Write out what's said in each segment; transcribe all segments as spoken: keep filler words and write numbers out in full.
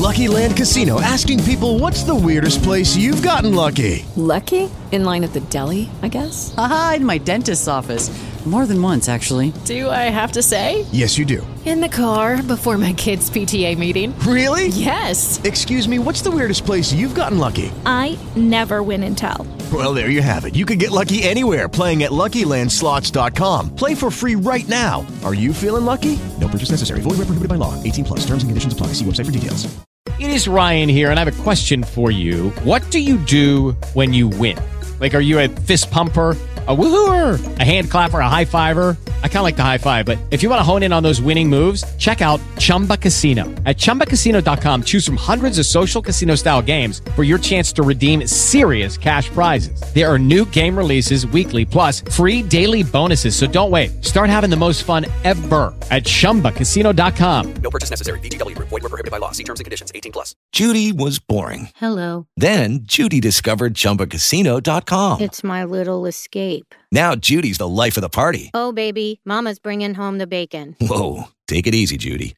Lucky Land Casino, asking people, what's the weirdest place you've gotten lucky? Lucky? In line at the deli, I guess? Aha, in my dentist's office. More than once, actually. Do I have to say? Yes, you do. In the car before my kids' P T A meeting. Really? Yes. Excuse me, what's the weirdest place you've gotten lucky? I never win and tell. Well, there you have it. You can get lucky anywhere, playing at Lucky Land Slots dot com. Play for free right now. Are you feeling lucky? No purchase necessary. Void where prohibited by law. eighteen plus. Terms and conditions apply. See website for details. It is Ryan here, and I have a question for you. What do you do when you win? Like, are you a fist pumper, a woohooer, a hand clapper, a high fiver? I kind of like the high five, but if you want to hone in on those winning moves, check out Chumba Casino. At Chumba Casino dot com, choose from hundreds of social casino style games for your chance to redeem serious cash prizes. There are new game releases weekly, plus free daily bonuses. So don't wait. Start having the most fun ever at Chumba Casino dot com. No purchase necessary. V G W. Void where prohibited by law. See terms and conditions. eighteen plus. Judy was boring. Hello. Then Judy discovered Chumba Casino dot com. It's my little escape. Now Judy's the life of the party. Oh, baby, mama's bringing home the bacon. Whoa, take it easy, Judy.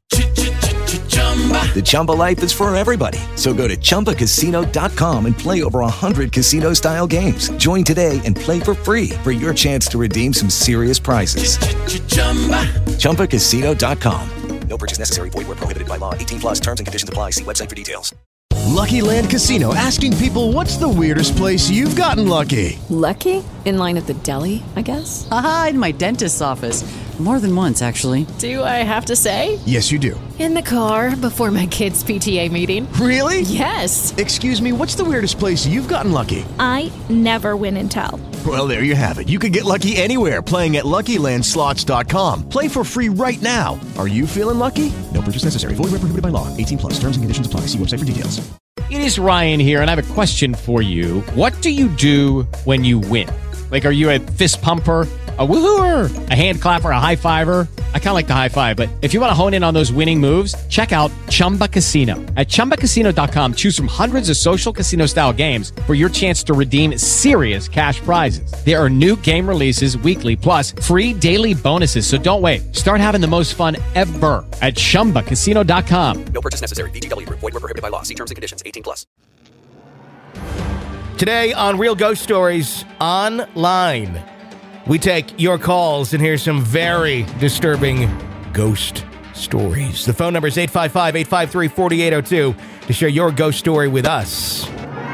The Chumba life is for everybody. So go to Chumba Casino dot com and play over one hundred casino-style games. Join today and play for free for your chance to redeem some serious prizes. Chumba Casino dot com. No purchase necessary. Void where prohibited by law. eighteen plus. Terms and conditions apply. See website for details. Lucky Land Casino, asking people, what's the weirdest place you've gotten lucky? Lucky? In line at the deli, I guess? Aha, in my dentist's office. More than once, actually. Do I have to say? Yes, you do. In the car before my kids' P T A meeting. Really? Yes. Excuse me, what's the weirdest place you've gotten lucky? I never win and tell. Well, there you have it. You can get lucky anywhere, playing at Lucky Land Slots dot com. Play for free right now. Are you feeling lucky? No purchase necessary. Void where prohibited by law. eighteen plus. Terms and conditions apply. See website for details. It is Ryan here, and I have a question for you. What do you do when you win? Like, are you a fist pumper, a woohooer, a hand clapper, a high fiver? I kind of like the high five, but if you want to hone in on those winning moves, check out Chumba Casino. At Chumba Casino dot com, choose from hundreds of social casino style games for your chance to redeem serious cash prizes. There are new game releases weekly, plus free daily bonuses. So don't wait. Start having the most fun ever at Chumba Casino dot com. No purchase necessary. V G W. Void where prohibited by law. See terms and conditions. eighteen plus. Today on Real Ghost Stories Online, we take your calls and hear some very disturbing ghost stories. The phone number is eight five five, eight five three, four eight zero two to share your ghost story with us.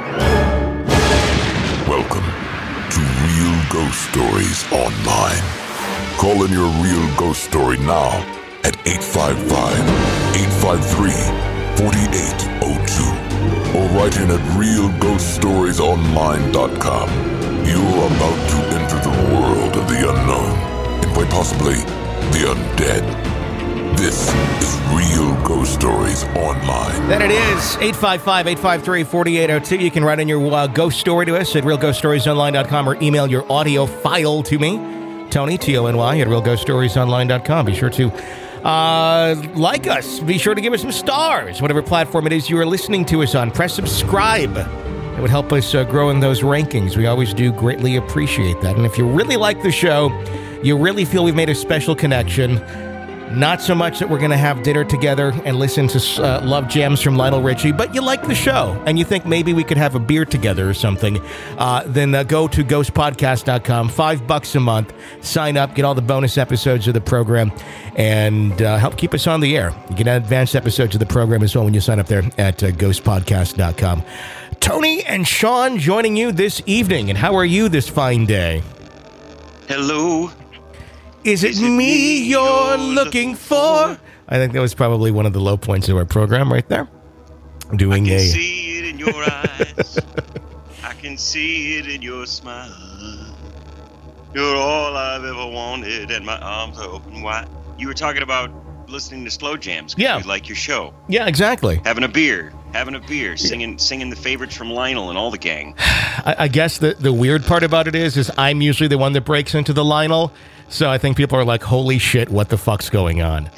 Welcome to Real Ghost Stories Online. Call in your real ghost story now at eight five five, eight five three, four eight zero two or write in at real ghost stories online dot com. You're about to enter the world of the unknown and quite possibly the undead. This is Real Ghost Stories Online. That it is, eight five five, eight five three, four eight zero two. You can write in your uh, ghost story to us at real ghost stories online dot com or email your audio file to me, Tony, T O N Y, at real ghost stories online dot com. Be sure to uh, like us. Be sure to give us some stars, whatever platform it is you are listening to us on. Press subscribe. It would help us uh, grow in those rankings. We always do greatly appreciate that. And if you really like the show, you really feel we've made a special connection, not so much that we're going to have dinner together and listen to uh, Love Jams from Lionel Richie, but you like the show and you think maybe we could have a beer together or something, uh, then uh, go to ghost podcast dot com. Five bucks a month. Sign up, get all the bonus episodes of the program, and uh, help keep us on the air. You get advanced episodes of the program as well when you sign up there at uh, ghost podcast dot com. Tony and Sean joining you this evening. And how are you this fine day? Hello. Is it, Is it me, me you're looking, looking for? I think that was probably one of the low points of our program right there. Doing I can a... see it in your eyes. I can see it in your smile. You're all I've ever wanted, and my arms are open wide. You were talking about listening to slow jams. Yeah. You like your show. Yeah, exactly. Having a beer. Having a beer. Singing singing the favorites from Lionel and all the gang. I, I guess the, the weird part about it is, is I'm usually the one that breaks into the Lionel. So I think people are like, holy shit, what the fuck's going on?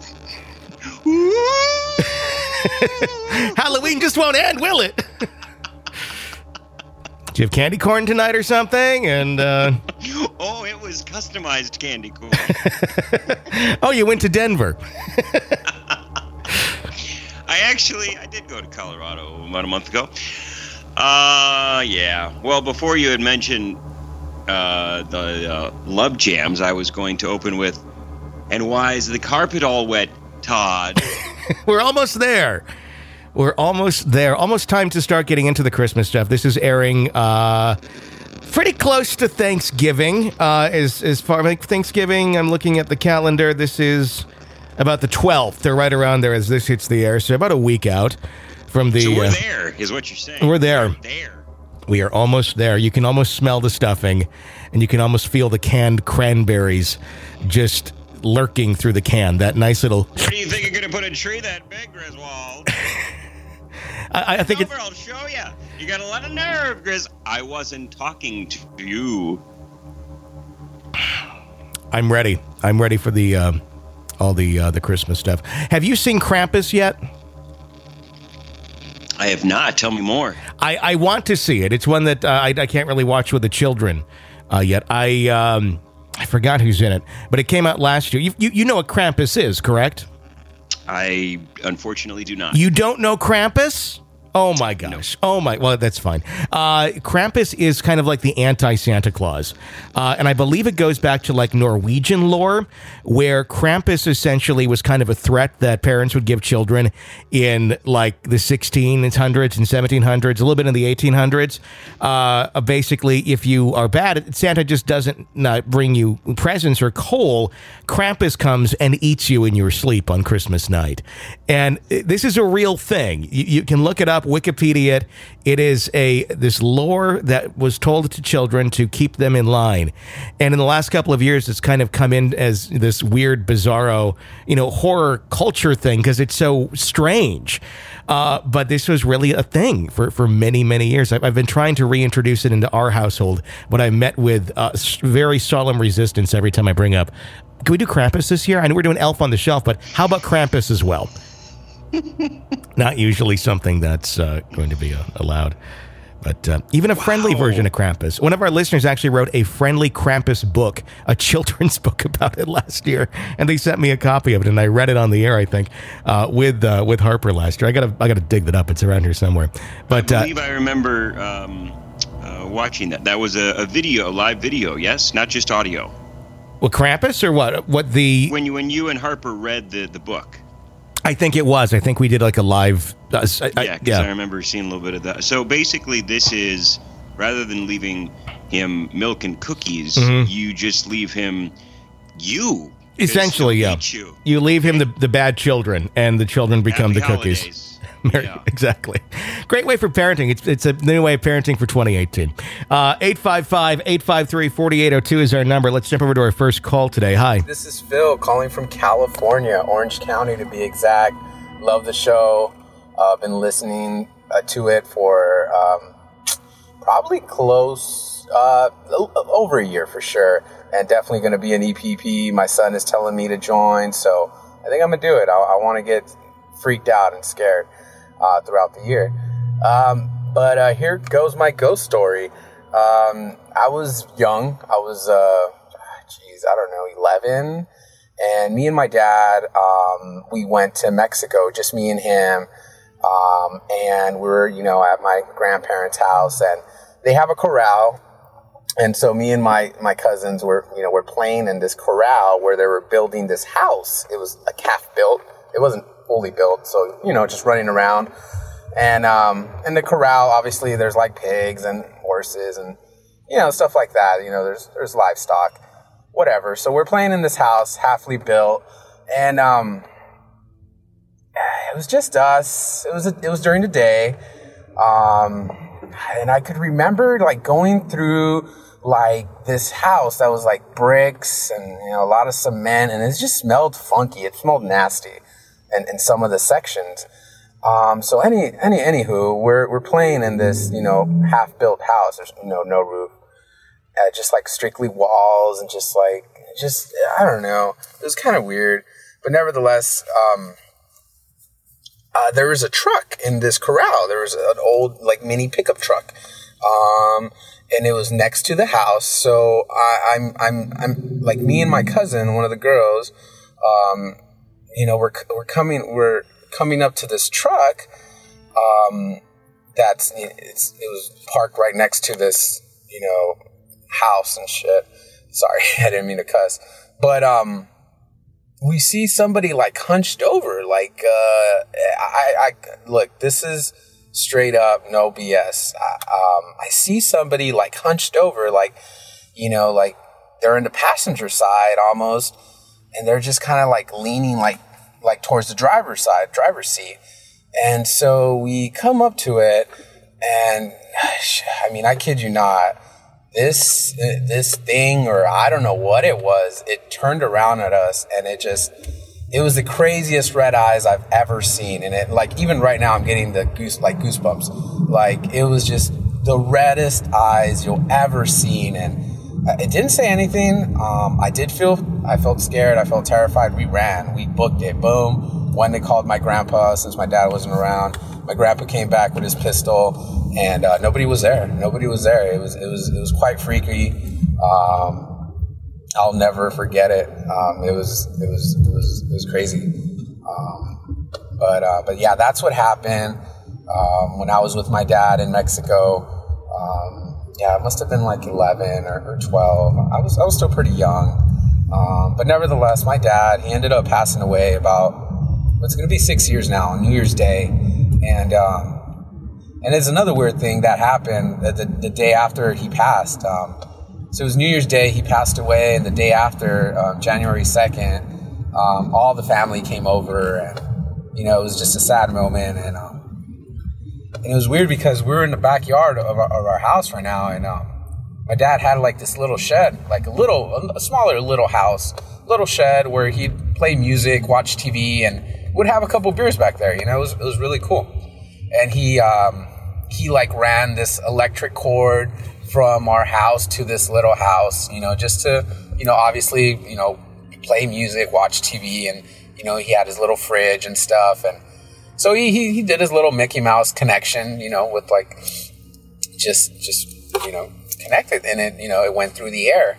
Halloween just won't end, will it? Do you have candy corn tonight or something? And uh... Oh, it was customized candy corn. Oh, you went to Denver. I I actually, I did go to Colorado about a month ago. Uh, yeah. Well, before you had mentioned uh, the uh, Love Jams, I was going to open with, and why is the carpet all wet, Todd? We're almost there. We're almost there. Almost time to start getting into the Christmas stuff. This is airing uh, pretty close to Thanksgiving. Uh, as, as far like Thanksgiving, I'm looking at the calendar. This is about the twelfth. They're right around there as this hits the air. So about a week out from the... So we're uh, there, is what you're saying. We're there. We're there. We are almost there. You can almost smell the stuffing, and you can almost feel the canned cranberries just lurking through the can. That nice little... Where do you think you're going to put a tree that big, Griswold? I, I think Over, it's... I'll show you. You got a lot of nerve, Grizz. I wasn't talking to you. I'm ready. I'm ready for the uh, all the uh, the Christmas stuff. Have you seen Krampus yet? I have not. Tell me more. I, I want to see it. It's one that uh, I, I can't really watch with the children uh, yet. I um, I forgot who's in it, but it came out last year. You, you you know what Krampus is, correct? I unfortunately do not. You don't know Krampus? Oh my gosh. No. Oh my, well, that's fine. Uh, Krampus is kind of like the anti-Santa Claus. Uh, and I believe it goes back to like Norwegian lore, where Krampus essentially was kind of a threat that parents would give children in like the sixteen hundreds and seventeen hundreds, a little bit in the eighteen hundreds. Uh, basically, if you are bad, Santa just doesn't not bring you presents or coal. Krampus comes and eats you in your sleep on Christmas night. And this is a real thing. You, you can look it up. Wikipedia it. It is a this lore that was told to children to keep them in line. And in the last couple of years, it's kind of come in as this weird, bizarro, you know, horror culture thing because it's so strange. Uh, but this was really a thing for, for many, many years. I've, I've been trying to reintroduce it into our household, but I met with uh, very solemn resistance every time I bring up, can we do Krampus this year? I know we're doing Elf on the Shelf, but how about Krampus as well? Not usually something that's uh, going to be uh, allowed. But uh, even a friendly wow. version of Krampus. One of our listeners actually wrote a friendly Krampus book, a children's book about it last year, and they sent me a copy of it, and I read it on the air, I think, uh, with uh, with Harper last year. I gotta I gotta dig that up. It's around here somewhere. But I believe uh, I remember um, uh, watching that. That was a, a video, a live video, yes, not just audio. Well, Krampus or what? What the when you when you and Harper read the the book. I think it was. I think we did like a live. Uh, I, yeah, because yeah. I remember seeing a little bit of that. So basically, this is rather than leaving him milk and cookies, mm-hmm. you just leave him you. Essentially, yeah. You. you leave him the, the bad children, and the children become Happy the cookies. Holidays. Yeah. Exactly. Great way for parenting. It's it's a new way of parenting for twenty eighteen. Uh, eight five five, eight five three, four eight zero two is our number. Let's jump over to our first call today. Hi. This is Phil calling from California, Orange County to be exact. Love the show. Uh, been listening uh, to it for um, probably close, uh, over a year for sure. And definitely going to be an E P P. My son is telling me to join, so I think I'm going to do it. I, I want to get freaked out and scared. Uh, throughout the year. Um, but uh, here goes my ghost story. Um, I was young. I was, uh, geez, I don't know, eleven. And me and my dad, um, we went to Mexico, just me and him. Um, and we were, you know, at my grandparents' house. And they have a corral. And so me and my, my cousins were, you know, were playing in this corral where they were building this house. It was a calf built. It wasn't fully built, so you know, just running around, and um, in the corral, obviously, there's like pigs and horses and you know stuff like that. You know, there's there's livestock, whatever. So we're playing in this house, halfly built, and um, it was just us. It was a, it was during the day, um, and I could remember like going through like this house that was like bricks and you know a lot of cement, and it just smelled funky. It smelled nasty. In, in some of the sections. Um, so any, any, anywho, we're, we're playing in this, you know, half built house. There's you know, no roof, uh, just like strictly walls and just like, just, I don't know. It was kind of weird, but nevertheless, um, uh, there was a truck in this corral. There was an old like mini pickup truck. Um, and it was next to the house. So I, I'm, I'm, I'm like me and my cousin, one of the girls, um, you know, we're we're coming we're coming up to this truck um, that's it's, it was parked right next to this, you know, house and shit. Sorry, I didn't mean to cuss. But um, we see somebody like hunched over. Like, uh, I, I look, this is straight up no B S. I, um, I see somebody like hunched over, like, you know, like they're in the passenger side almost, and they're just kind of like leaning like like towards the driver's side, driver's seat. And so we come up to it, and I mean, I kid you not, this this thing, or I don't know what it was, it turned around at us, and it just, it was the craziest red eyes I've ever seen. And it, like, even right now, I'm getting the goose, like goosebumps. Like, it was just the reddest eyes you'll ever seen. And it didn't say anything. Um, I did feel, I felt scared. I felt terrified. We ran. We booked it. Boom. When they called my grandpa, since my dad wasn't around, my grandpa came back with his pistol, and uh, nobody was there. Nobody was there. It was, it was, it was quite freaky. Um, I'll never forget it. Um, it was, it was, it was, it was crazy. Um, but, uh, but yeah, that's what happened, um, when I was with my dad in Mexico. Um, yeah, it must have been like eleven or, or twelve. I was, I was still pretty young. Um, but nevertheless, my dad, he ended up passing away about, it's going to be six years now on New Year's Day. And, um, and it's another weird thing that happened the, the, the day after he passed. Um, So it was New Year's Day, he passed away, and the day after, um, January second, um, all the family came over, and, you know, it was just a sad moment, and um, and it was weird because we were in the backyard of our, of our house right now, and um, my dad had like this little shed, like a little, a smaller little house, little shed where he'd play music, watch T V, and would have a couple beers back there, you know, it was, it was really cool. And he, um, he like ran this electric cord from our house to this little house, you know, just to, you know, obviously, you know, play music, watch T V, and, you know, he had his little fridge and stuff. And so he, he, he did his little Mickey Mouse connection, you know, with like, just, just, you know, connected, and it, you know, it went through the air.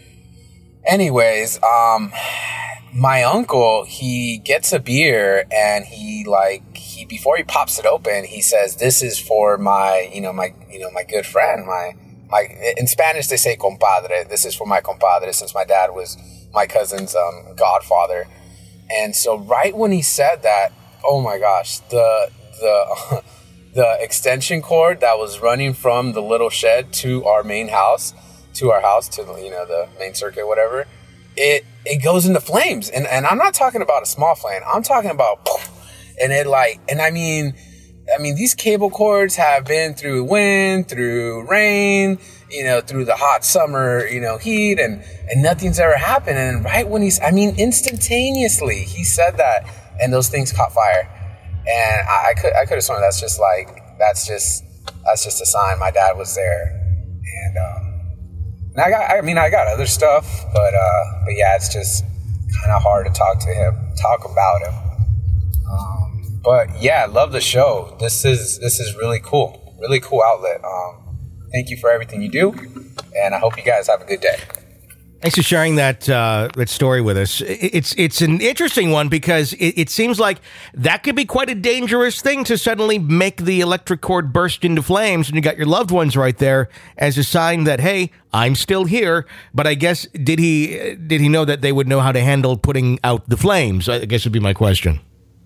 Anyways, um, my uncle, he gets a beer, and he like, he, before he pops it open, he says, "This is for my, you know, my, you know, my good friend, my, My, in Spanish, they say compadre. This is for my compadre, since my dad was my cousin's um, godfather." And so right when he said that, oh my gosh, the the the extension cord that was running from the little shed to our main house, to our house, to, you know, the main circuit, whatever, it it goes into flames. And and I'm not talking about a small flame. I'm talking about, and it like, and I mean, I mean, these cable cords have been through wind, through rain, you know, through the hot summer, you know, heat, and, and nothing's ever happened. And right when he's, I mean, instantaneously, he said that, and those things caught fire. And I, I could, I could have sworn that's just like, that's just, that's just a sign my dad was there. And, um, and I got, I mean, I got other stuff, but, uh, but yeah, it's just kind of hard to talk to him, talk about him. Um, But yeah, I love the show. This is this is really cool. Really cool outlet. Um, thank you for everything you do, and I hope you guys have a good day. Thanks for sharing that uh, that story with us. It's it's an interesting one because it, it seems like that could be quite a dangerous thing to suddenly make the electric cord burst into flames, and you got your loved ones right there as a sign that, hey, I'm still here. But I guess did he did he know that they would know how to handle putting out the flames? I guess would be my question.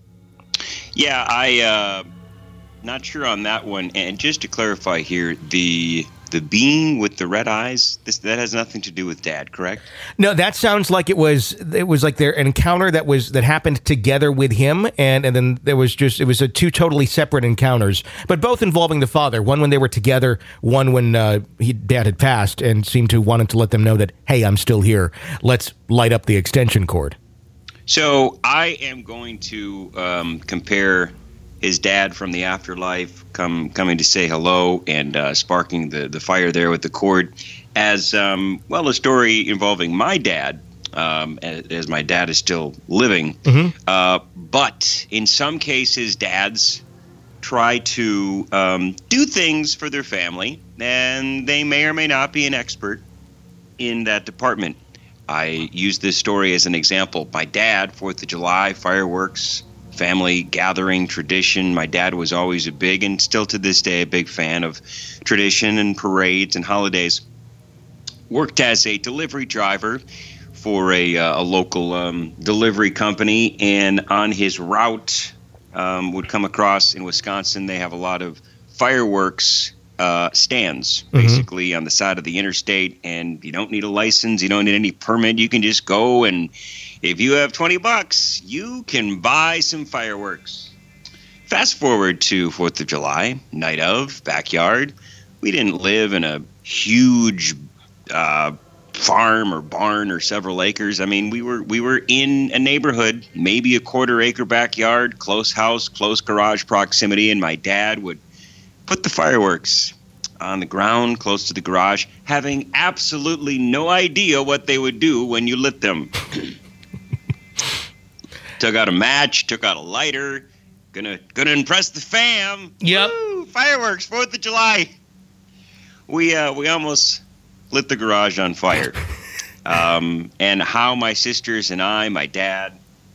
Yeah, I uh, not sure on that one. And just to clarify here, the the being with the red eyes, this that has nothing to do with Dad, correct? No, that sounds like it was it was like their an encounter that was that happened together with him, and and then there was just it was a two totally separate encounters, but both involving the father. One when they were together, one when uh, he, Dad had passed, and seemed to wanted to let them know that, hey, I'm still here. Let's light up the extension cord. So I am going to um, compare his dad from the afterlife come coming to say hello and uh, sparking the, the fire there with the cord as, um, well, a story involving my dad, um, as, as my dad is still living. Mm-hmm. Uh, but in some cases, dads try to um, do things for their family, and they may or may not be an expert in that department. I use this story as an example. My dad, fourth of July, fireworks, family gathering tradition. My dad was always a big, and still to this day, a big fan of tradition and parades and holidays. Worked as a delivery driver for a, uh, a local um, delivery company, and on his route um, would come across in Wisconsin, they have a lot of fireworks uh, stands, Mm-hmm. basically on the side of the interstate, and you don't need a license, you don't need any permit, you can just go, and if you have twenty bucks, you can buy some fireworks. Fast forward to fourth of July, night of, backyard. We didn't live in a huge uh, farm or barn or several acres. I mean, we were we were in a neighborhood, maybe a quarter acre backyard, close house, close garage proximity, and my dad would put the fireworks on the ground close to the garage, having absolutely no idea what they would do when you lit them. Took out a match, took out a lighter, gonna gonna impress the fam. Yep. Woo, fireworks, fourth of July. We uh, we almost lit the garage on fire. Um, and how my sisters and I, my dad,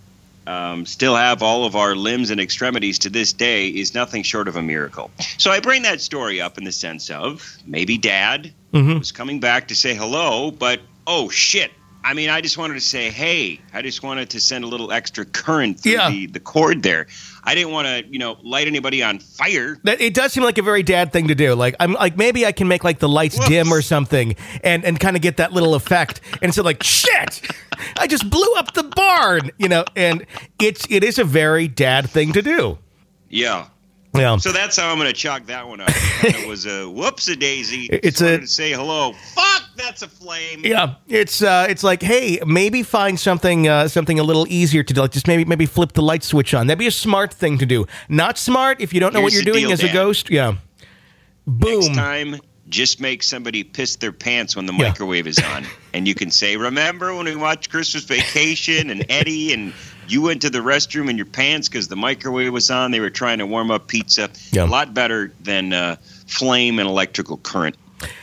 um, still have all of our limbs and extremities to this day is nothing short of a miracle. So I bring that story up in the sense of maybe Dad Mm-hmm. was coming back to say hello, but oh shit. I mean, I just wanted to say, hey, I just wanted to send a little extra current through Yeah. the, the cord there. I didn't want to, you know, light anybody on fire. That it does seem like a very dad thing to do. Like I'm like maybe I can make like the lights Whoops. dim or something, and and kind of get that little effect. And so like shit, I just blew up the barn, you know. And it's it is a very dad thing to do. Yeah. Yeah. So that's how I'm going to chalk that one up. It kind of was a whoops-a-daisy. It's Just wanted a- to say hello. Fuck, that's a flame. Yeah, it's uh, it's like, hey, maybe find something uh, something a little easier to do. Like just maybe maybe flip the light switch on. That'd be a smart thing to do. Not smart if you don't know what Here's you're the doing deal, as a Dad. ghost. Yeah. Boom. Next time, just make somebody piss their pants when the Yeah. microwave is on. And you can say, remember when we watched Christmas Vacation and Eddie and you went to the restroom in your pants because the microwave was on? They were trying to warm up pizza. Yeah. A lot better than uh, flame and electrical current.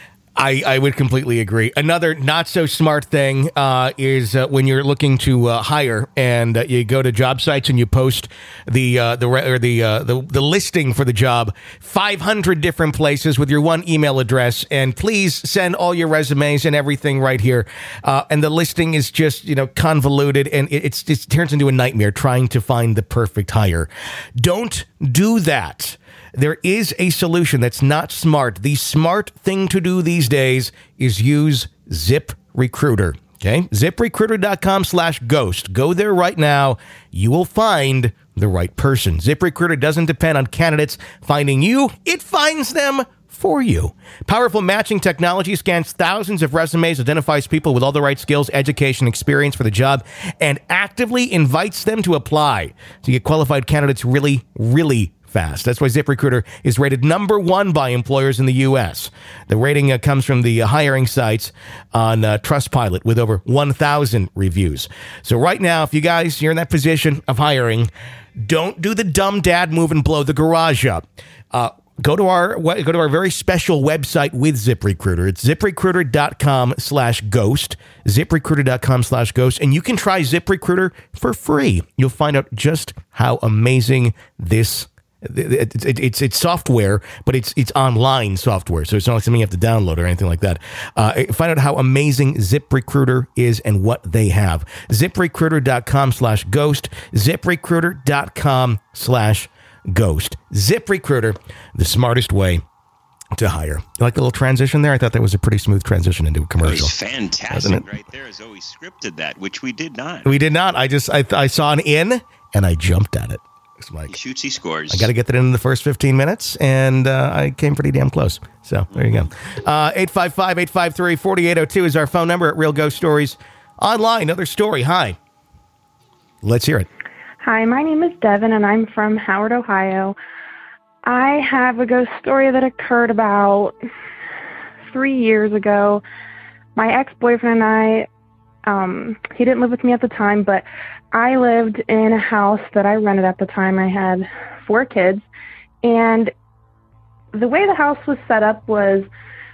I, I would completely agree. Another not so smart thing uh, is uh, when you're looking to uh, hire and uh, you go to job sites and you post the uh, the re- or the, uh, the the listing for the job, five hundred different places with your one email address, and please send all your resumes and everything right here. Uh, and the listing is just you know convoluted, and it, it's it turns into a nightmare trying to find the perfect hire. Don't do that. There is a solution that's not smart. The smart thing to do these days is use ZipRecruiter. Okay? ZipRecruiter.com slash ghost. Go there right now. You will find the right person. ZipRecruiter doesn't depend on candidates finding you. It finds them for you. Powerful matching technology scans thousands of resumes, identifies people with all the right skills, education, experience for the job, and actively invites them to apply. So you get qualified candidates really, really fast. That's why ZipRecruiter is rated number one by employers in the U S. The rating uh, comes from the uh, hiring sites on uh, Trustpilot with over one thousand reviews. So right now, if you guys, you're in that position of hiring, don't do the dumb dad move and blow the garage up. Uh, Go to our go to our very special website with ZipRecruiter. It's ZipRecruiter.com slash ghost. ZipRecruiter.com slash ghost. And you can try ZipRecruiter for free. You'll find out just how amazing this It's, it, it's it's software, but it's it's online software, so it's not like something you have to download or anything like that. Uh, find out how amazing ZipRecruiter is and what they have. ZipRecruiter.com slash ghost. ZipRecruiter.com slash ghost. ZipRecruiter, the smartest way to hire. You like the little transition there? I thought that was a pretty smooth transition into a It commercial. was fantastic right there, as though we scripted that, which we did not. We did not. I just I, I saw an in and I jumped at it. Like, he shoots, he scores. I got to get that in, in the first fifteen minutes, and uh, I came pretty damn close. So there you go. Uh, eight five five, eight five three, four eight zero two is our phone number at Real Ghost Stories Online. Another story. Hi. Let's hear it. Hi, my name is Devin, and I'm from Howard, Ohio. I have a ghost story that occurred about three years ago. My ex-boyfriend and I, um, he didn't live with me at the time, but I lived in a house that I rented at the time. I had four kids, and the way the house was set up was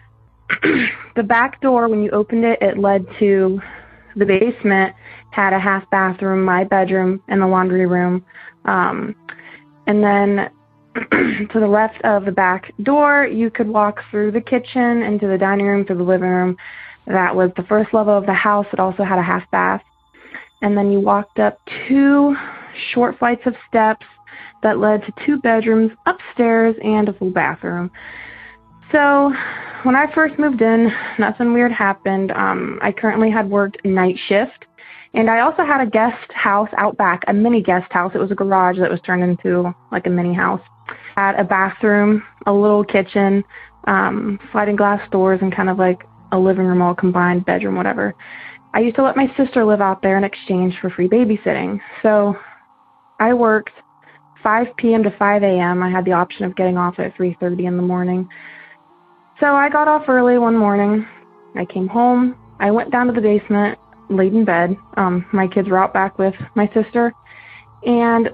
the back door, when you opened it, it led to the basement, had a half bathroom, my bedroom, and the laundry room. Um, and then to the left of the back door, you could walk through the kitchen into the dining room, through the living room. That was the first level of the house. It also had a half bath. And then you walked up two short flights of steps that led to two bedrooms upstairs and a full bathroom. So when I first moved in, nothing weird happened. Um, I currently had worked night shift, and I also had a guest house out back, a mini guest house. It was a garage that was turned into like a mini house. Had a bathroom, a little kitchen, um, sliding glass doors, and kind of like a living room all combined, bedroom, whatever. I used to let my sister live out there in exchange for free babysitting. So I worked five p.m. to five a.m. I had the option of getting off at three thirty in the morning. So I got off early one morning. I came home. I went down to the basement, laid in bed. Um, my kids were out back with my sister. And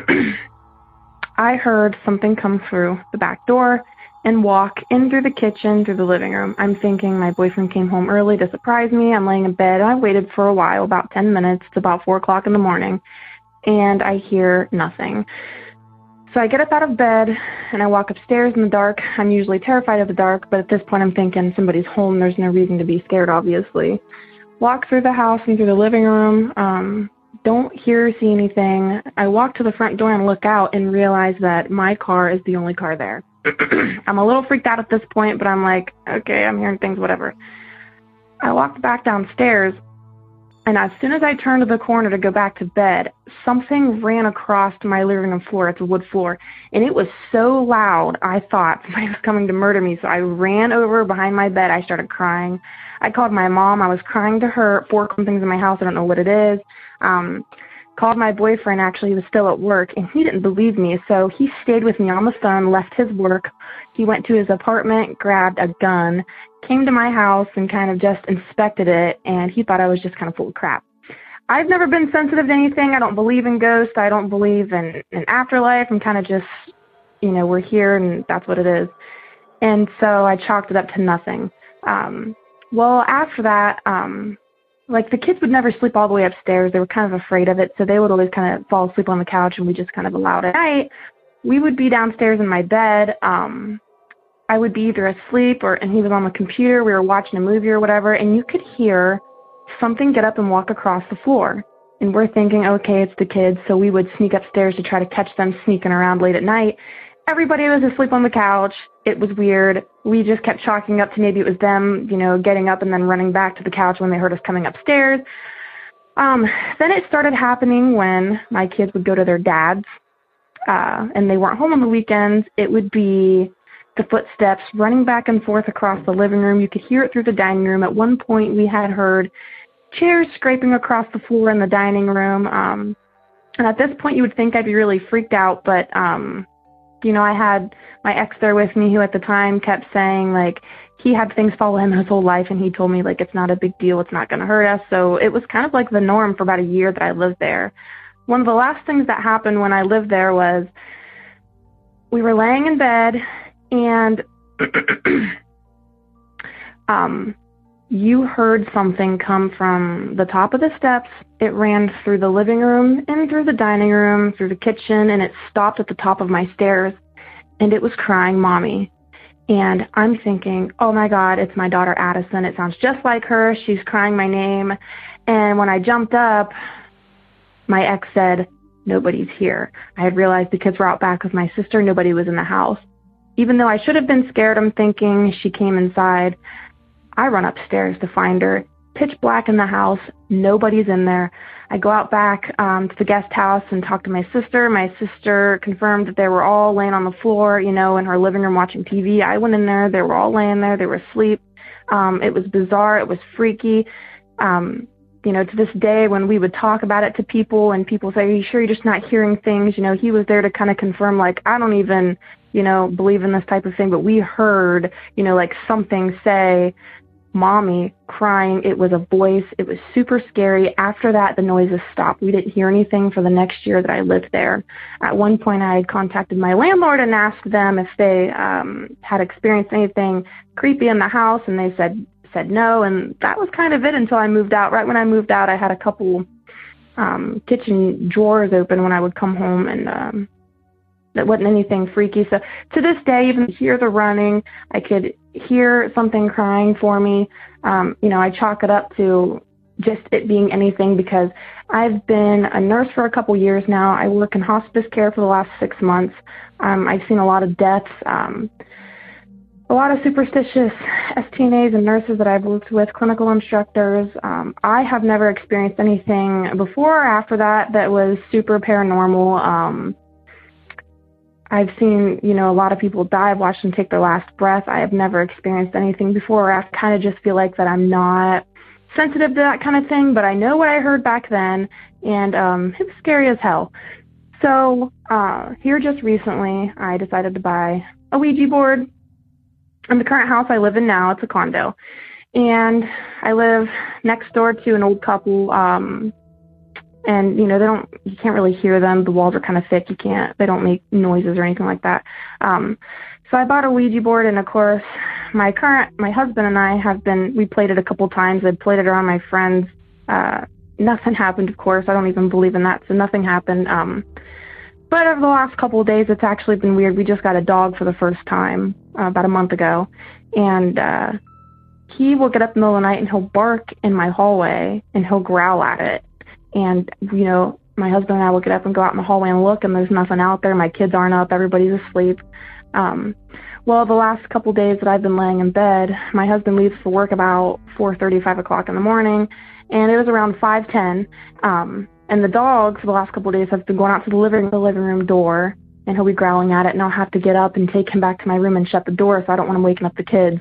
I heard something come through the back door and walk in through the kitchen, through the living room. I'm thinking my boyfriend came home early to surprise me. I'm laying in bed. I waited for a while, about ten minutes. It's about four o'clock in the morning. And I hear nothing. So I get up out of bed and I walk upstairs in the dark. I'm usually terrified of the dark, but at this point I'm thinking somebody's home. There's no reason to be scared, obviously. Walk through the house and through the living room. Um, don't hear or see anything. I walk to the front door and look out and realize that my car is the only car there. I'm a little freaked out at this point, but I'm like, okay, I'm hearing things, whatever. I walked back downstairs. And as soon as I turned to the corner to go back to bed, something ran across my living room floor. It's a wood floor. And it was so loud, I thought somebody was coming to murder me. So I ran over behind my bed. I started crying. I called my mom. I was crying to her. Four things in my house. I don't know what it is. Um, called my boyfriend. Actually, he was still at work. And he didn't believe me. So he stayed with me on the phone, left his work. He went to his apartment, grabbed a gun, came to my house and kind of just inspected it, and he thought I was just kind of full of crap. I've never been sensitive to anything. I don't believe in ghosts. I don't believe in an afterlife. I'm kind of just, you know, we're here and that's what it is. And so I chalked it up to nothing. Um, well, after that, um, like the kids would never sleep all the way upstairs. They were kind of afraid of it, so they would always kind of fall asleep on the couch, and we just kind of allowed it. At night, we would be downstairs in my bed. Um, I would be either asleep or, and he was on the computer. We were watching a movie or whatever, and you could hear something get up and walk across the floor. And we're thinking, okay, it's the kids. So we would sneak upstairs to try to catch them sneaking around late at night. Everybody was asleep on the couch. It was weird. We just kept chalking up to maybe it was them, you know, getting up and then running back to the couch when they heard us coming upstairs. Um, then it started happening when my kids would go to their dad's, uh, and they weren't home on the weekends. It would be the footsteps running back and forth across the living room. You could hear it through the dining room. At one point, we had heard chairs scraping across the floor in the dining room. Um, and at this point, you would think I'd be really freaked out. But, um, you know, I had my ex there with me who at the time kept saying, like, he had things follow him his whole life. And he told me, like, it's not a big deal. It's not going to hurt us. So it was kind of like the norm for about a year that I lived there. One of the last things that happened when I lived there was we were laying in bed, and um, you heard something come from the top of the steps. It ran through the living room and through the dining room, through the kitchen, and it stopped at the top of my stairs, and it was crying, "Mommy." And I'm thinking, oh my God, it's my daughter Addison. It sounds just like her. She's crying my name. And when I jumped up, my ex said, "Nobody's here." I had realized the kids were out back with my sister. Nobody was in the house. Even though I should have been scared, I'm thinking she came inside. I run upstairs to find her. Pitch black in the house. Nobody's in there. I go out back um, to the guest house and talk to my sister. My sister confirmed that they were all laying on the floor, you know, in her living room watching T V. I went in there. They were all laying there. They were asleep. Um, it was bizarre. It was freaky. Um, you know, to this day, when we would talk about it to people and people say, "Are you sure you're just not hearing things?" You know, he was there to kind of confirm, like, I don't even, you know, believe in this type of thing, but we heard, you know, like something say, "Mommy," crying. It was a voice. It was super scary. After that, the noises stopped. We didn't hear anything for the next year that I lived there. At one point, I had contacted my landlord and asked them if they um, had experienced anything creepy in the house, and they said said no, and that was kind of it until I moved out. Right when I moved out, I had a couple um, kitchen drawers open when I would come home, and um, that wasn't anything freaky. So to this day, even hear the running, I could hear something crying for me. Um, you know, I chalk it up to just it being anything because I've been a nurse for a couple years now. I work in hospice care for the last six months. Um, I've seen a lot of deaths, um, a lot of superstitious S T N As and nurses that I've worked with, clinical instructors. Um, I have never experienced anything before or after that that was super paranormal. Um, I've seen, you know, a lot of people die. I've watched them take their last breath. I have never experienced anything before. I kind of just feel like that I'm not sensitive to that kind of thing, but I know what I heard back then, and um, it was scary as hell. So uh, here just recently, I decided to buy a Ouija board. In the current house I live in now, it's a condo, and I live next door to an old couple, um, and, you know, they don't, you can't really hear them. The walls are kind of thick. You can't, they don't make noises or anything like that. Um, so I bought a Ouija board, and of course, my current, my husband and I have been, we played it a couple times. I've played it around my friends. Uh, nothing happened, of course. I don't even believe in that, so nothing happened. Um, but over the last couple of days, it's actually been weird. We just got a dog for the first time uh, about a month ago, and uh, he will get up in the middle of the night, and he'll bark in my hallway, and he'll growl at it. And, you know, my husband and I will get up and go out in the hallway and look, and there's nothing out there. My kids aren't up. Everybody's asleep. Um, well, the last couple of days that I've been laying in bed, my husband leaves for work about four thirty, five o'clock in the morning, and it was around five ten. Um, and the dog, for the last couple of days, has been going out to the living, the living room door, and he'll be growling at it, and I'll have to get up and take him back to my room and shut the door so I don't want him waking up the kids.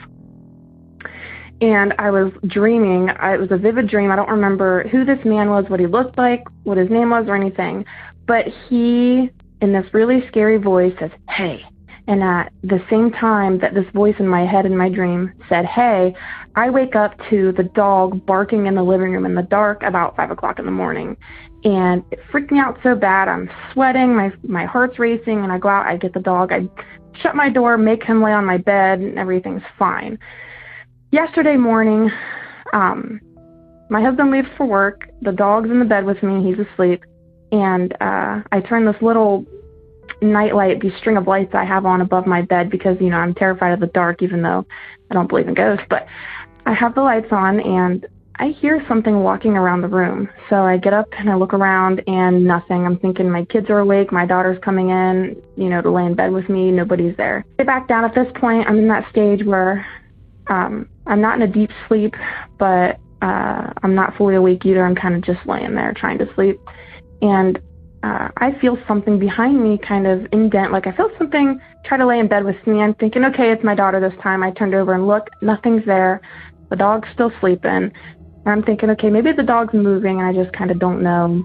And I was dreaming. I, it was a vivid dream. I don't remember who this man was, what he looked like, what his name was, or anything. But he, in this really scary voice, says, "Hey." And at the same time that this voice in my head in my dream said, "Hey," I wake up to the dog barking in the living room in the dark about five o'clock in the morning. And it freaked me out so bad. I'm sweating. My, my heart's racing. And I go out. I get the dog. I shut my door, make him lay on my bed, and everything's fine. Yesterday morning, um, my husband leaves for work. The dog's in the bed with me. He's asleep. And uh, I turn this little nightlight, these string of lights I have on above my bed because, you know, I'm terrified of the dark, even though I don't believe in ghosts. But I have the lights on, and I hear something walking around the room. So I get up and I look around, and nothing. I'm thinking my kids are awake. My daughter's coming in, you know, to lay in bed with me. Nobody's there. I get back down. At this point, I'm in that stage where um, I'm not in a deep sleep, but uh, I'm not fully awake either. I'm kind of just laying there trying to sleep. And uh, I feel something behind me kind of indent, like I feel something try to lay in bed with me. I'm thinking, okay, it's my daughter this time. I turned over and look, nothing's there. The dog's still sleeping. And I'm thinking, okay, maybe the dog's moving and I just kind of don't know.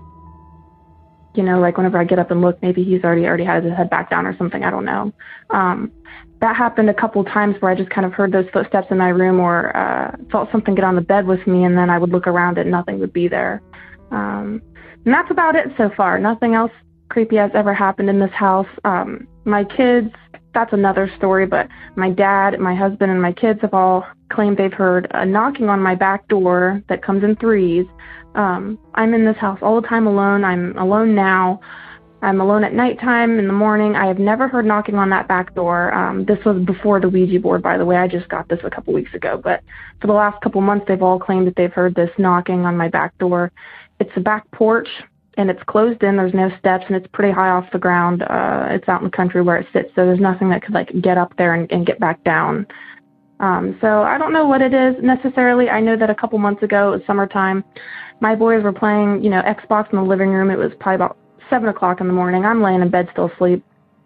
You know, like whenever I get up and look, maybe he's already already had his head back down or something. I don't know. Um, that happened a couple times where I just kind of heard those footsteps in my room or uh, felt something get on the bed with me, and then I would look around and nothing would be there. Um, and that's about it so far. Nothing else creepy has ever happened in this house. Um, my kids, that's another story, but my dad, my husband, and my kids have all claimed they've heard a knocking on my back door that comes in threes. Um, I'm in this house all the time alone. I'm alone now. I'm alone at nighttime, in the morning. I have never heard knocking on that back door. Um, this was before the Ouija board, by the way. I just got this a couple weeks ago. But for the last couple months, they've all claimed that they've heard this knocking on my back door. It's a back porch, and it's closed in. There's no steps, and it's pretty high off the ground. Uh, it's out in the country where it sits, so there's nothing that could like get up there and, and get back down. Um, so I don't know what it is necessarily. I know that a couple months ago, it was summertime, my boys were playing, you know, Xbox in the living room. It was probably about seven o'clock in the morning. I'm laying in bed still asleep.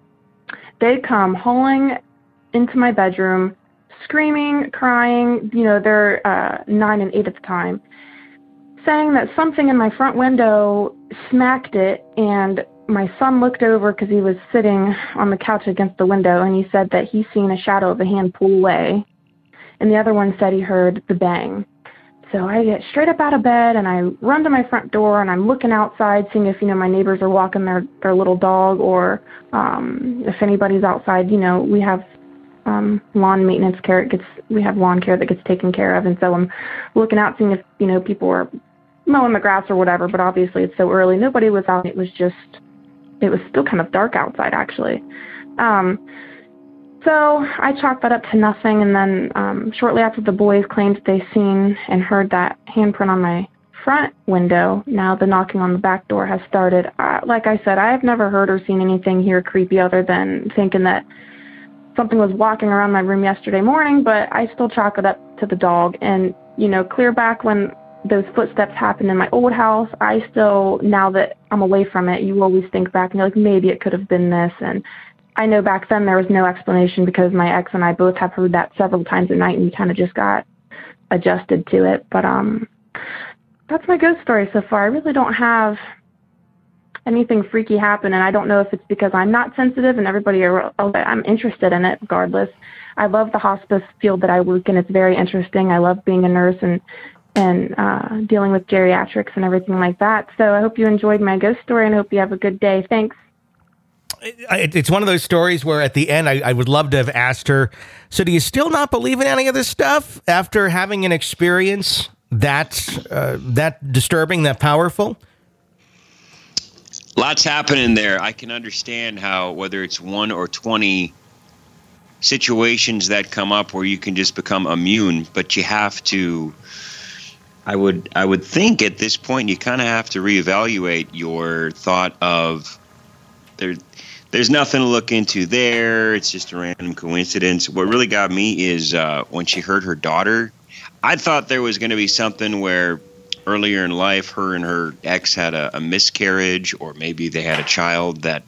They come hauling into my bedroom, screaming, crying. You know, they're uh, nine and eight at the time, saying that something in my front window smacked it, and my son looked over because he was sitting on the couch against the window, and he said that he seen a shadow of a hand pull away, and the other one said he heard the bang. So I get straight up out of bed, and I run to my front door, and I'm looking outside, seeing if, you know, my neighbors are walking their, their little dog, or um, if anybody's outside. You know, we have um, lawn maintenance care. It gets, we have lawn care that gets taken care of, and so I'm looking out, seeing if, you know, people are mowing the grass or whatever, but obviously it's so early. Nobody was out. It was just, it was still kind of dark outside, actually. Um, so I chalked that up to nothing, and then um, shortly after the boys claimed they seen and heard that handprint on my front window, now the knocking on the back door has started. Uh, like I said, I have never heard or seen anything here creepy other than thinking that something was walking around my room yesterday morning, but I still chalk it up to the dog. And, you know, clear back when those footsteps happened in my old house, I still, now that I'm away from it, you always think back and you're like, maybe it could have been this. And I know back then there was no explanation because my ex and I both have heard that several times a night, and we kind of just got adjusted to it. But um, that's my ghost story so far. I really don't have anything freaky happen, and I don't know if it's because I'm not sensitive and everybody are, I'm interested in it regardless. I love the hospice field that I work in. It's very interesting. I love being a nurse and and uh, dealing with geriatrics and everything like that. So I hope you enjoyed my ghost story, and I hope you have a good day. Thanks. It's one of those stories where at the end, I, I would love to have asked her, so do you still not believe in any of this stuff after having an experience that uh, that disturbing, that powerful? Lots happening there. I can understand how, whether it's one or twenty situations that come up where you can just become immune, but you have to, I would, I would think at this point, you kind of have to reevaluate your thought of there. There's nothing to look into there. It's just a random coincidence. What really got me is uh, when she heard her daughter, I thought there was going to be something where earlier in life, her and her ex had a, a miscarriage, or maybe they had a child that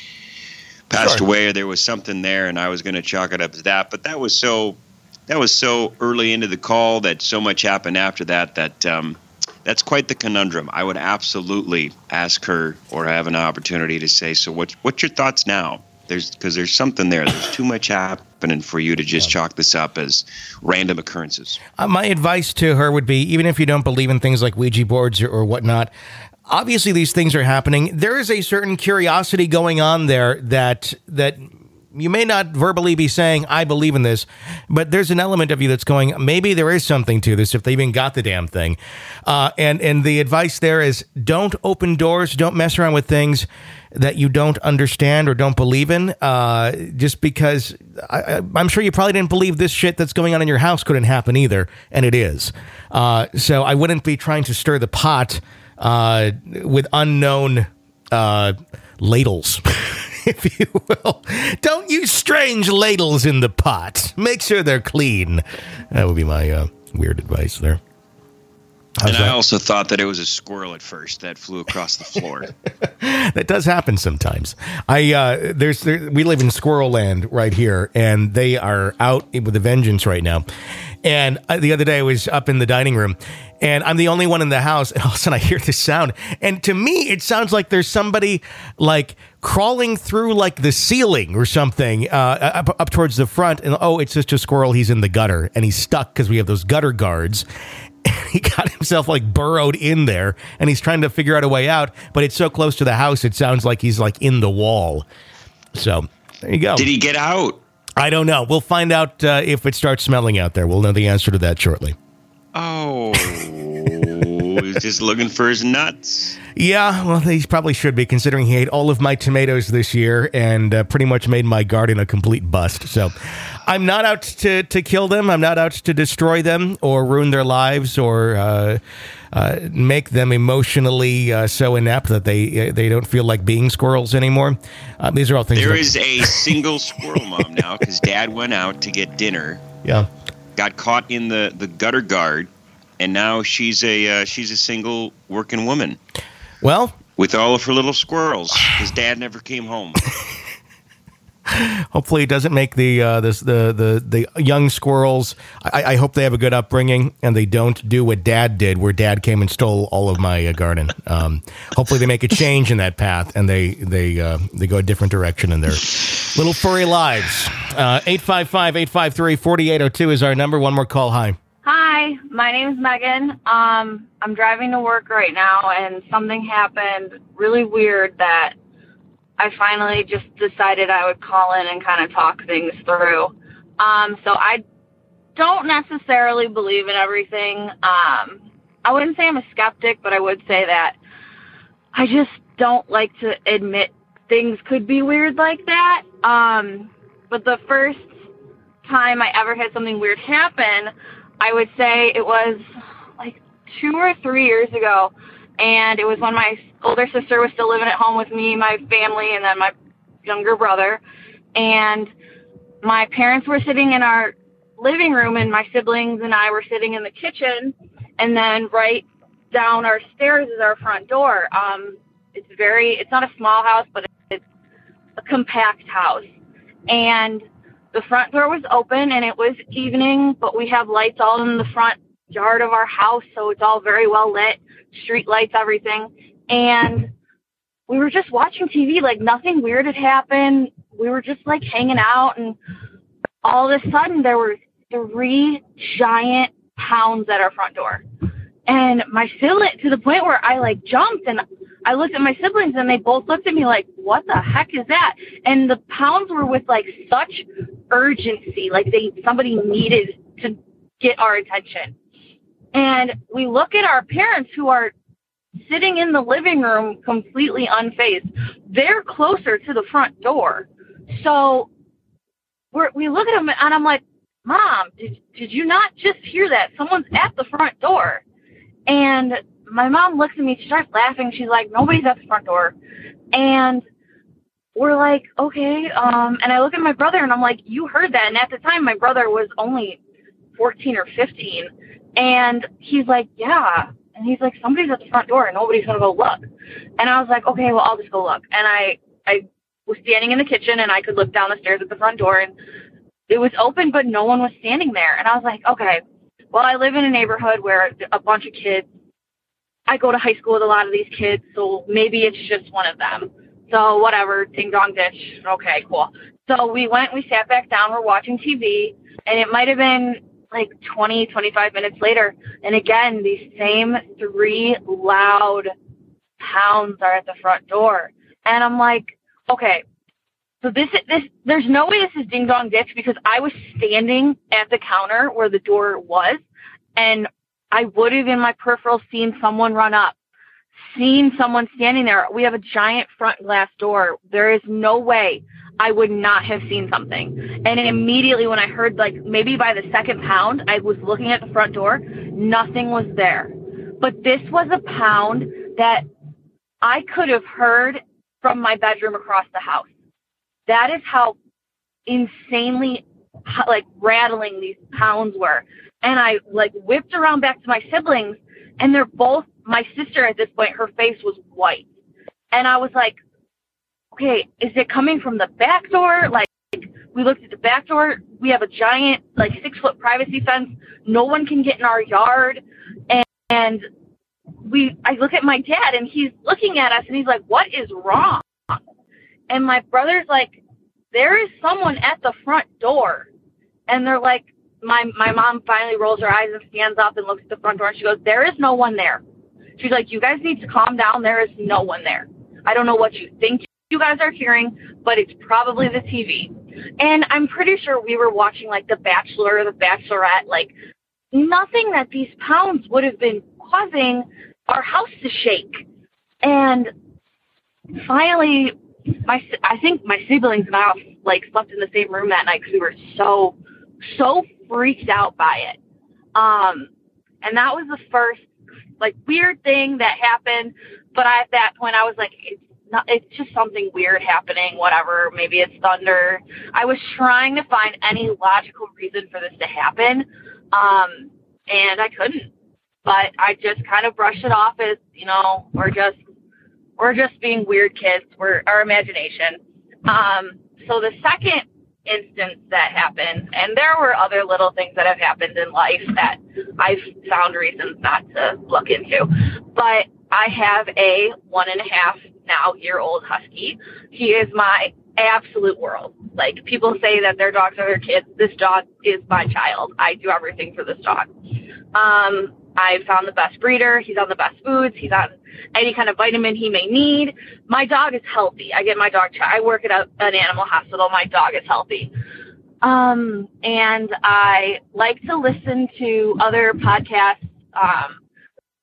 passed Sure. away, or there was something there, and I was going to chalk it up to that. But that was so that was so early into the call that so much happened after that that um, that's quite the conundrum. I would absolutely ask her, or have an opportunity to say, so what's what's your thoughts now? There's because there's something there. There's too much happening for you to just chalk this up as random occurrences. Uh, my advice to her would be, even if you don't believe in things like Ouija boards or, or whatnot, obviously these things are happening. There is a certain curiosity going on there that that you may not verbally be saying, I believe in this, but there's an element of you that's going, maybe there is something to this if they even got the damn thing. Uh, and, and the advice there is, don't open doors, don't mess around with things that you don't understand or don't believe in, uh, just because I, I'm sure you probably didn't believe this shit that's going on in your house couldn't happen either, and it is. Uh, so I wouldn't be trying to stir the pot uh, with unknown uh, ladles, if you will. Don't use strange ladles in the pot. Make sure they're clean. That would be my uh, weird advice there. How's and that? I also thought that it was a squirrel at first that flew across the floor. That does happen sometimes. I uh, there's there, we live in Squirrel Land right here, and they are out with a vengeance right now. And uh, the other day I was up in the dining room, and I'm the only one in the house, and all of a sudden I hear this sound, and to me it sounds like there's somebody like crawling through like the ceiling or something uh, up, up towards the front, and oh, it's just a squirrel. He's in the gutter, and he's stuck because we have those gutter guards. He got himself like burrowed in there, and he's trying to figure out a way out, but it's so close to the house, it sounds like he's like in the wall. So there you go. Did he get out? I don't know. We'll find out uh, if it starts smelling out there. We'll know the answer to that shortly. Oh, he's just looking for his nuts. Yeah, well, he probably should be, considering he ate all of my tomatoes this year and uh, pretty much made my garden a complete bust. So I'm not out to, to kill them. I'm not out to destroy them or ruin their lives or uh, uh, make them emotionally uh, so inept that they uh, they don't feel like being squirrels anymore. Uh, these are all things. There that- is a single squirrel mom now because Dad went out to get dinner. Yeah. Got caught in the, the gutter guard, and now she's a uh, she's a single working woman. Well, with all of her little squirrels, because Dad never came home. Hopefully, it doesn't make the uh, this, the the the young squirrels. I, I hope they have a good upbringing and they don't do what Dad did, where Dad came and stole all of my uh, garden. Um, hopefully, they make a change in that path and they they uh, they go a different direction in their little furry lives. Uh, eight five five, eight five three, four eight zero two is our number. One more call. Hi. Hi, my name's Megan. Um, I'm driving to work right now, and something happened really weird that I finally just decided I would call in and kind of talk things through. Um, so I don't necessarily believe in everything, um, I wouldn't say I'm a skeptic, but I would say that I just don't like to admit things could be weird like that. Um, but the first time I ever had something weird happen, I would say it was like two or three years ago. And it was when my older sister was still living at home with me, my family, and then my younger brother. And my parents were sitting in our living room, and my siblings and I were sitting in the kitchen. And then right down our stairs is our front door. Um, it's very, it's not a small house, but it's a compact house. And the front door was open, and it was evening, but we have lights all in the front yard of our house, so it's all very well lit, street lights, everything. And we were just watching T V, like nothing weird had happened. We were just like hanging out, and all of a sudden there were three giant hounds at our front door. And my sibling, to the point where I like jumped, and I looked at my siblings, and they both looked at me like, what the heck is that? And the hounds were with like such urgency, like they somebody needed to get our attention. And we look at our parents, who are sitting in the living room completely unfazed. They're closer to the front door. So we're, we look at them, and I'm like, Mom, did, did you not just hear that? Someone's at the front door. And my mom looks at me, she starts laughing. She's like, nobody's at the front door. And we're like, okay. Um, and I look at my brother, and I'm like, you heard that. And at the time, my brother was only fourteen or fifteen. And he's like, yeah. And he's like, somebody's at the front door, and nobody's going to go look. And I was like, okay, well, I'll just go look. And I, I was standing in the kitchen, and I could look down the stairs at the front door, and it was open, but no one was standing there. And I was like, okay, well, I live in a neighborhood where a bunch of kids, I go to high school with a lot of these kids, so maybe it's just one of them. So whatever, ding dong ditch. Okay, cool. So we went, we sat back down, we're watching T V, and it might have been like twenty, twenty-five minutes later. And again, these same three loud hounds are at the front door. And I'm like, okay, so this, this, there's no way this is ding dong ditch, because I was standing at the counter where the door was, and I would have in my peripheral seen someone run up, seen someone standing there. We have a giant front glass door. There is no way I would not have seen something. And immediately when I heard, like, maybe by the second pound, I was looking at the front door, nothing was there. But this was a pound that I could have heard from my bedroom across the house. That is how insanely, like, rattling these pounds were. And I, like, whipped around back to my siblings, and they're both, my sister at this point, her face was white. And I was like, okay, is it coming from the back door? Like, we looked at the back door. We have a giant, like, six-foot privacy fence. No one can get in our yard. And, and we, I look at my dad, and he's looking at us, and he's like, what is wrong? And my brother's like, there is someone at the front door. And they're like, my my mom finally rolls her eyes and stands up and looks at the front door, and she goes, there is no one there. She's like, you guys need to calm down. There is no one there. I don't know what you think you guys are hearing, but it's probably the T V. And I'm pretty sure we were watching, like, The Bachelor or The Bachelorette. Like, nothing that these pounds would have been causing our house to shake. And finally, my I think my siblings and I, like, slept in the same room that night because we were so, so freaked out by it. Um, and that was the first, like, weird thing that happened. But I, at that point, I was like, it's not, it's just something weird happening, whatever. Maybe it's thunder. I was trying to find any logical reason for this to happen, um, and I couldn't. But I just kind of brushed it off as, you know, we're just we're just being weird kids. We're our imagination. Um, so the second instance that happened, and there were other little things that have happened in life that I've found reasons not to look into, but I have a one and a half now year old husky. He is my absolute world. Like, people say that their dogs are their kids. This dog is my child. I do everything for this dog. Um, I found the best breeder. He's on the best foods. He's on any kind of vitamin he may need. My dog is healthy. I get my dog, I work at a, an animal hospital. My dog is healthy. Um, and I like to listen to other podcasts, um,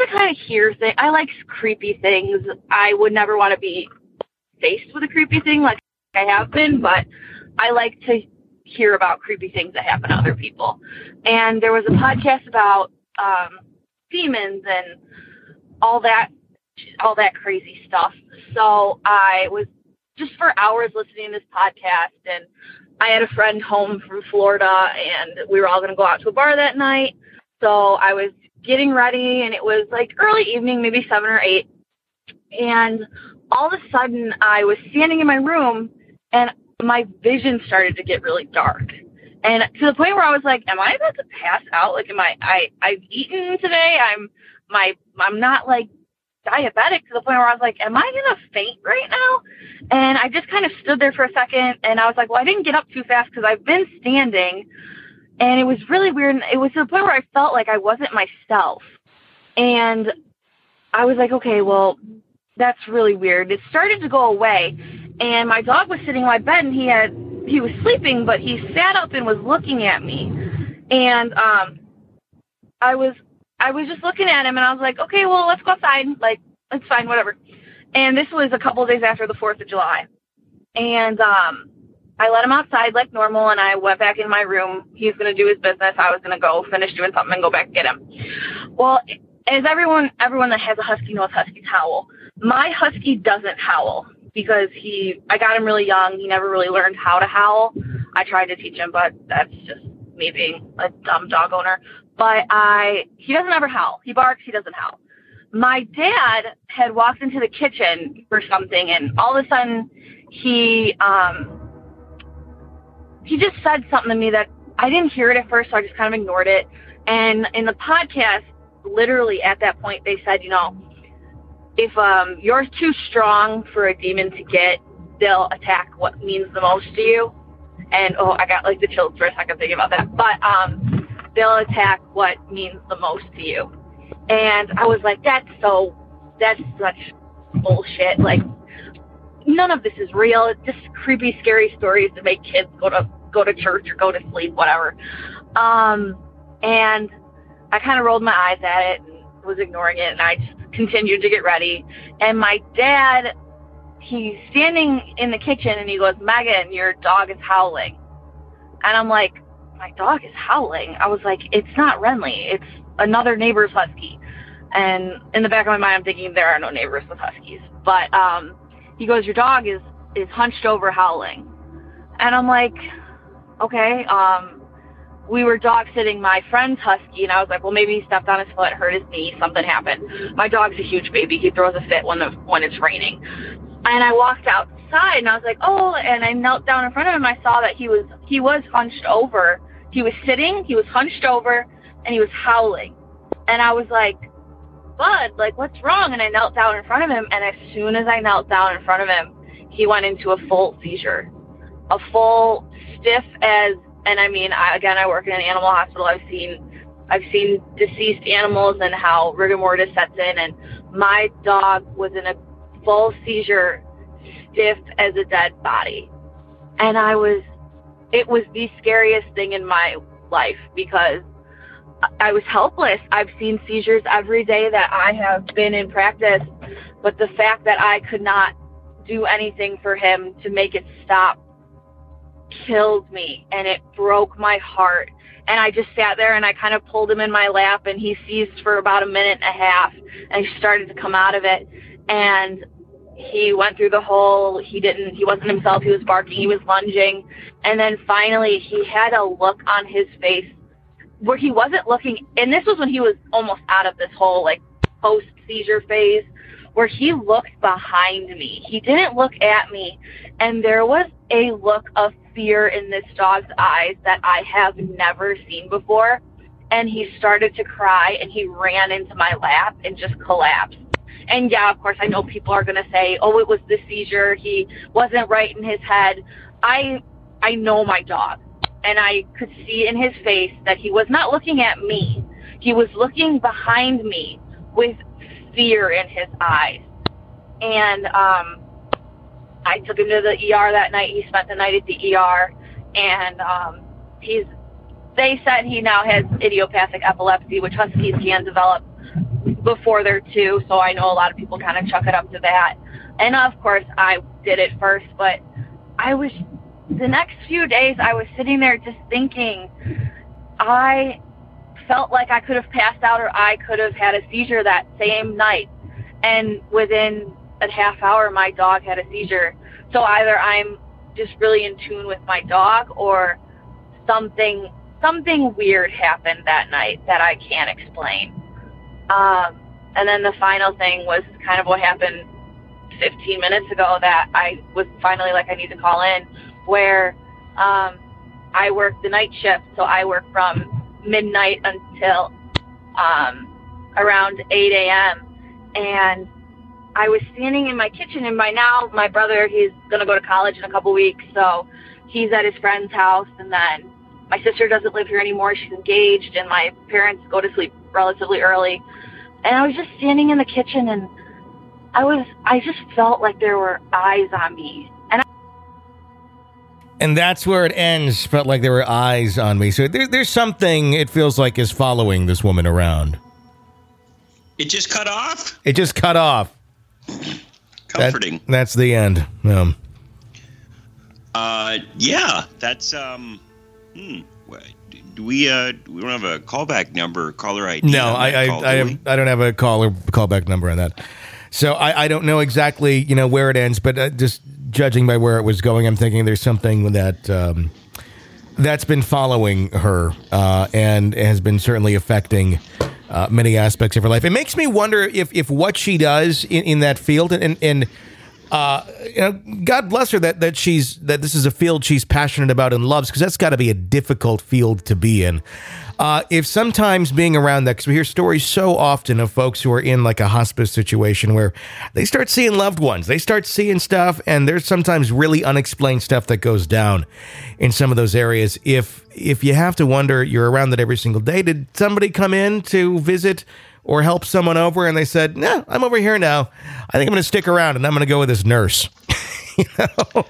to kind of hear things. I like creepy things. I would never want to be faced with a creepy thing like I have been, but I like to hear about creepy things that happen to other people. And there was a podcast about um, demons and all that, all that crazy stuff. So I was just for hours listening to this podcast, and I had a friend home from Florida, and we were all going to go out to a bar that night. So I was getting ready, and it was like early evening, maybe seven or eight. And all of a sudden, I was standing in my room, and my vision started to get really dark. And to the point where I was like, am I about to pass out? Like, am I, I, I've eaten today. I'm, my, I'm not like diabetic, to the point where I was like, am I going to faint right now? And I just kind of stood there for a second, and I was like, well, I didn't get up too fast because I've been standing, and it was really weird. And it was to the point where I felt like I wasn't myself. And I was like, okay, well, that's really weird. It started to go away, and my dog was sitting on my bed, and he had, he was sleeping, but he sat up and was looking at me. And um, I was, I was just looking at him, and I was like, okay, well, let's go outside. Like, it's fine, whatever. And this was a couple of days after the fourth of July. And um, I let him outside like normal, and I went back in my room. He was going to do his business. I was going to go finish doing something and go back and get him. Well, as everyone, everyone that has a husky knows, huskies howl. My husky doesn't howl because he, I got him really young. He never really learned how to howl. I tried to teach him, but that's just me being a dumb dog owner. But I, he doesn't ever howl. He barks. He doesn't howl. My dad had walked into the kitchen for something, and all of a sudden he, um, he just said something to me that I didn't hear it at first, so I just kind of ignored it. And in the podcast, literally at that point, they said, you know, if um, you're too strong for a demon to get, they'll attack what means the most to you. And, oh, I got, like, the chills for a second thinking about that. But um, they'll attack what means the most to you. And I was like, that's so, that's such bullshit. Like, none of this is real. It's just creepy, scary stories to make kids go to go to church or go to sleep, whatever. Um, and I kind of rolled my eyes at it and was ignoring it, and I just continued to get ready. And my dad, he's standing in the kitchen, and he goes, Megan, your dog is howling. And I'm like, my dog is howling? I was like, it's not Renly. It's another neighbor's husky. And in the back of my mind, I'm thinking there are no neighbors with huskies. But um, he goes, your dog is, is hunched over howling. And I'm like, okay. Um, we were dog sitting my friend's husky, and I was like, well, maybe he stepped on his foot, hurt his knee, something happened. My dog's a huge baby. He throws a fit when the when it's raining. And I walked outside, and I was like, oh, and I knelt down in front of him. I saw that he was he was hunched over. He was sitting, he was hunched over, and he was howling. And I was like, Bud, like, what's wrong? And I knelt down in front of him, and as soon as I knelt down in front of him, he went into a full seizure. A full, stiff as, and I mean, I, again, I work in an animal hospital. I've seen I've seen deceased animals and how rigor mortis sets in, and my dog was in a full seizure, stiff as a dead body. And I was, it was the scariest thing in my life because I was helpless. I've seen seizures every day that I have been in practice, but the fact that I could not do anything for him to make it stop killed me, and it broke my heart. And I just sat there, and I kind of pulled him in my lap, and he seized for about a minute and a half, and he started to come out of it. And he went through the whole, he didn't, he wasn't himself, he was barking, he was lunging. And then finally, he had a look on his face where he wasn't looking, and this was when he was almost out of this whole, like, post-seizure phase, where he looked behind me. He didn't look at me, and there was a look of fear in this dog's eyes that I have never seen before. And he started to cry, and he ran into my lap and just collapsed. And yeah, of course, I know people are going to say, oh, it was the seizure, he wasn't right in his head. I I know my dog, and I could see in his face that he was not looking at me. He was looking behind me with fear in his eyes. And um, I took him to the E R that night. He spent the night at the E R, and um, he's. They said he now has idiopathic epilepsy, which huskies can develop. before they're two, so I know a lot of people kind of chalk it up to that. And of course, I did it first, but I was, the next few days, I was sitting there just thinking, I felt like I could have passed out or I could have had a seizure that same night. And within a half hour, my dog had a seizure. So either I'm just really in tune with my dog or something something weird happened that night that I can't explain. Um, and then the final thing was kind of what happened fifteen minutes ago that I was finally like, I need to call in, where um, I work the night shift. So I work from midnight until um, around eight a.m. And I was standing in my kitchen, and by now my brother, he's going to go to college in a couple weeks. So he's at his friend's house, and then my sister doesn't live here anymore. She's engaged, and my parents go to sleep relatively early. And I was just standing in the kitchen, and I was, I just felt like there were eyes on me. And I- And that's where it ends. Felt like there were eyes on me. So there, there's something it feels like is following this woman around. It just cut off? It just cut off. Comforting. That, that's the end. Um, uh, yeah, that's, um, hmm. Do we, uh, we don't have a callback number, caller I D? No, I, I, call, I, do have, I don't have a call or callback number on that. So I, I don't know exactly, you know, where it ends, but uh, just judging by where it was going, I'm thinking there's something that, um, that's been following her, uh, and has been certainly affecting Uh, many aspects of her life. It makes me wonder if if what she does in, in that field, and and uh, you know, God bless her that that she's that this is a field she's passionate about and loves, because that's got to be a difficult field to be in. Uh, if sometimes being around that, because we hear stories so often of folks who are in like a hospice situation where they start seeing loved ones, they start seeing stuff, and there's sometimes really unexplained stuff that goes down in some of those areas. If if you have to wonder, you're around that every single day. Did somebody come in to visit or help someone over, and they said, "No, I'm over here now. I think I'm going to stick around, and I'm going to go with this nurse." You know?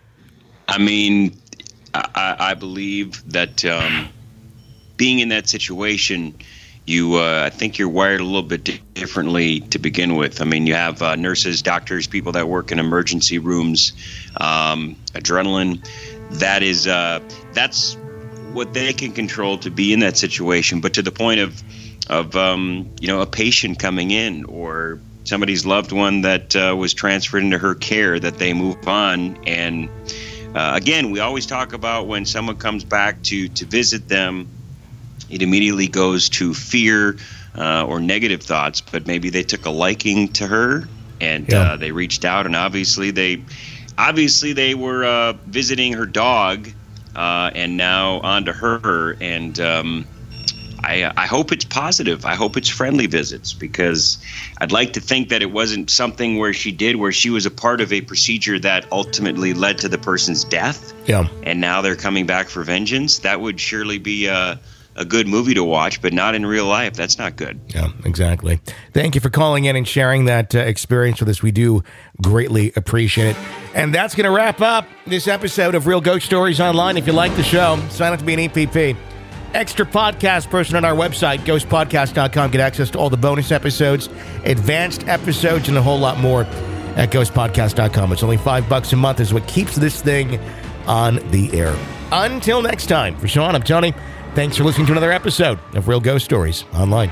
I mean, I, I believe that um, being in that situation, you, uh, I think you're wired a little bit di- differently to begin with. I mean, you have uh, nurses, doctors, people that work in emergency rooms, um, adrenaline. That is, uh, that's what they can control to be in that situation. But to the point of, of um, you know, a patient coming in or somebody's loved one that uh, was transferred into her care, that they move on. And uh, again, we always talk about when someone comes back to, to visit them, it immediately goes to fear uh, or negative thoughts, but maybe they took a liking to her and yeah. uh, they reached out, and obviously they obviously they were uh, visiting her dog, uh, and now on to her. And um, I, I hope it's positive. I hope it's friendly visits, because I'd like to think that it wasn't something where she did, where she was a part of a procedure that ultimately led to the person's death. Yeah. And now they're coming back for vengeance. That would surely be a, a good movie to watch, but not in real life. That's not good. Yeah, exactly. Thank you for calling in and sharing that uh, experience with us. We do greatly appreciate it. And that's going to wrap up this episode of Real Ghost Stories Online. If you like the show, sign up to be an E P P. Extra podcast person on our website, ghost podcast dot com. Get access to all the bonus episodes, advanced episodes, and a whole lot more at ghost podcast dot com. It's only five bucks a month is what keeps this thing on the air. Until next time, for Sean, I'm Tony. Thanks for listening to another episode of Real Ghost Stories Online.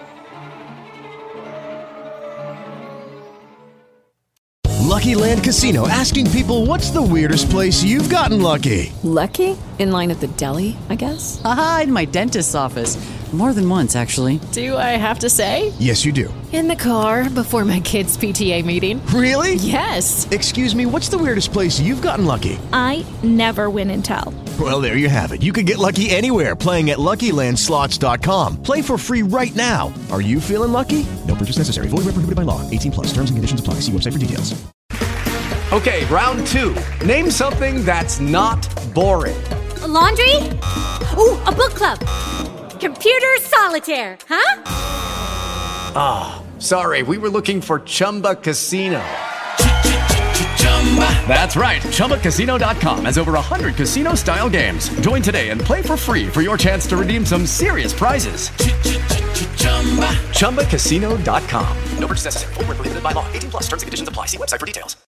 Lucky Land Casino, asking people, what's the weirdest place you've gotten lucky? Lucky? In line at the deli, I guess? Aha, in my dentist's office. More than once, actually. Do I have to say? Yes, you do. In the car before my kids' P T A meeting. Really? Yes. Excuse me, what's the weirdest place you've gotten lucky? I never win and tell. Well, there you have it. You can get lucky anywhere, playing at Lucky Land Slots dot com. Play for free right now. Are you feeling lucky? No purchase necessary. Void where prohibited by law. eighteen plus. Terms and conditions apply. See website for details. Okay, round two. Name something that's not boring. A laundry? Ooh, a book club. Computer solitaire, huh? Ah, oh, sorry. We were looking for Chumba Casino. That's right. Chumba Casino dot com has over one hundred casino-style games. Join today and play for free for your chance to redeem some serious prizes. Chumba casino dot com. No purchase necessary. Void where prohibited by law. eighteen plus terms and conditions apply. See website for details.